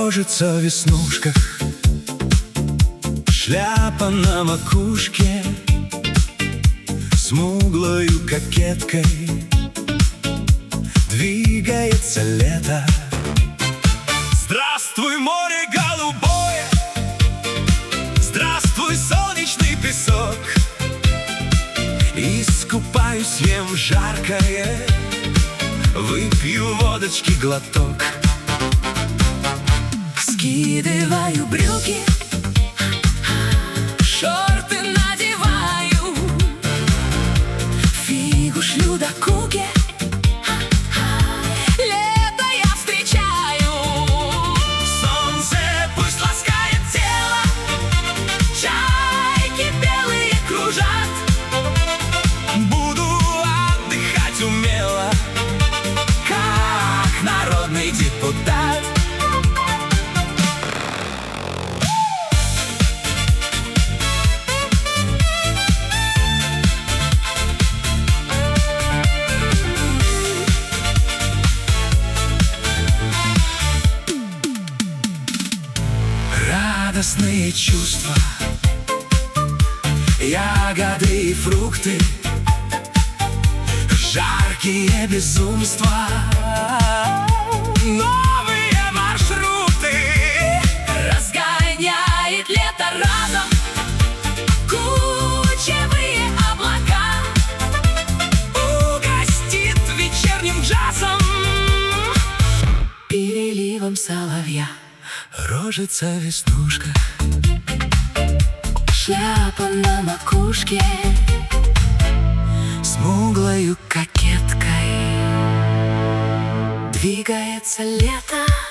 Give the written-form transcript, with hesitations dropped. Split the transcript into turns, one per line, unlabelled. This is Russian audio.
Рожица в веснушках, шляпа на макушке, смуглою кокеткой двигается лето. Здравствуй, море голубое, здравствуй, солнечный песок. Искупаюсь, ем жаркое, выпью водочки глоток.
Скидываю брюки, шорты надеваю, фигу шлю до куки. Лето я встречаю,
Солнце пусть ласкает тело,
чайки белые кружат.
буду отдыхать умело,
Как народный депутат.
радостные чувства, ягоды и фрукты, жаркие безумства, новые маршруты.
Разгоняет лето разом кучевые облака,
Угостит вечерним джазом,
переливом соловья.
Рожица в веснушках,
Шляпа на макушке,
смуглою
кокеткой двигается лето.